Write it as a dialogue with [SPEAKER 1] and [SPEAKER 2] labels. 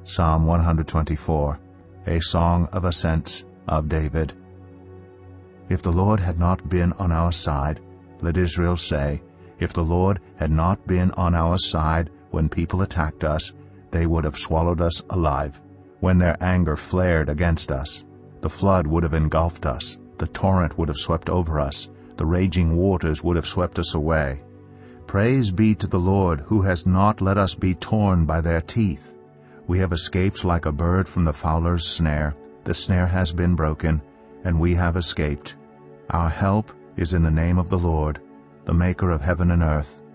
[SPEAKER 1] Psalm 124, a song of ascents of David. If the Lord had not been on our side, let Israel say, if the Lord had not been on our side when people attacked us, they would have swallowed us alive. When their anger flared against us, the flood would have engulfed us, the torrent would have swept over us, the raging waters would have swept us away. Praise be to the Lord, who has not let us be torn by their teeth. We have escaped like a bird from the fowler's snare. The snare has been broken, and we have escaped. Our help is in the name of the Lord, the maker of heaven and earth.